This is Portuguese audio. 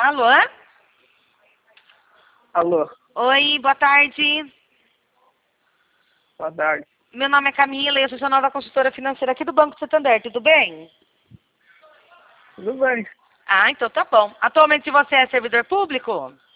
Alô? Alô, Oi, boa tarde. boa tarde. Meu nome é Camila e eu sou sua nova consultora financeira aqui do Banco Santander, tudo bem? Tudo bem? Ah, então tá bom. Atualmente você é servidor público?